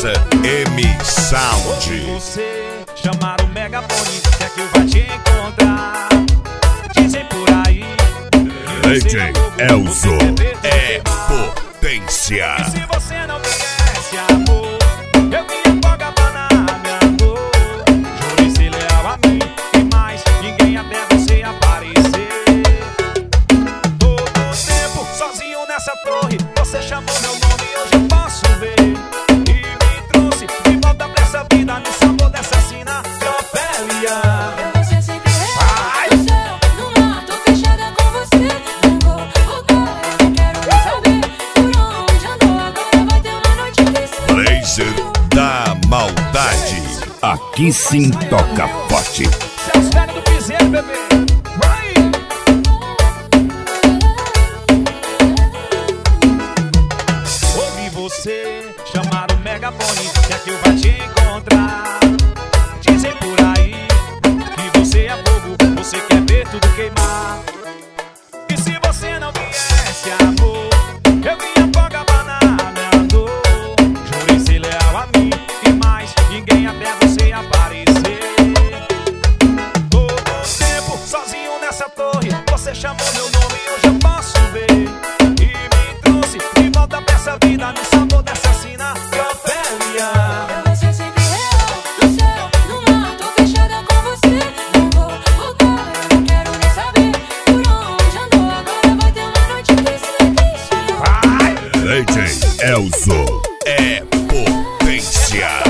Mix M Sound. Você chamar o megafone, que é que eu vai te encontrar. Dizem por aí DJ Elzo é potência. E se você não conhece amor, eu me afoga pra minha dor. Jure ser leal a mim e mais ninguém até você aparecer. Todo tempo sozinho nessa torre, você chamou meu nome e hoje eu posso ver. E me trouxe de volta pra essa vida, no sabor dessa sina de Ofélia. Você sempre é no céu, no mar, tô fechada com você. Não vou voltar, eu quero saber por onde andou. Agora vai ter uma noite que se Blazer da Maldade. Aqui sim toca forte. Seus velhos do piseiro, bebê. Vai! Ouvi você chamar o megafone, que é que eu vai te encontrar. Dizem por aí que você é fogo, você quer ver tudo queimar. E se você não viesse, amor, eu me afogar na minha dor. Jure ser leal a mim e mais ninguém até você aparecer. Todo tempo sozinho nessa torre, você chamou meu nome e hoje eu posso ver. E me trouxe de volta pra essa vida, no sabor dessa sina de Ofélia. Você sempre é no céu, no mar, tô fechada com você. Não vou voltar, eu não quero nem saber por onde andou. Agora vai ter uma noite que se DJ Elzo é potência.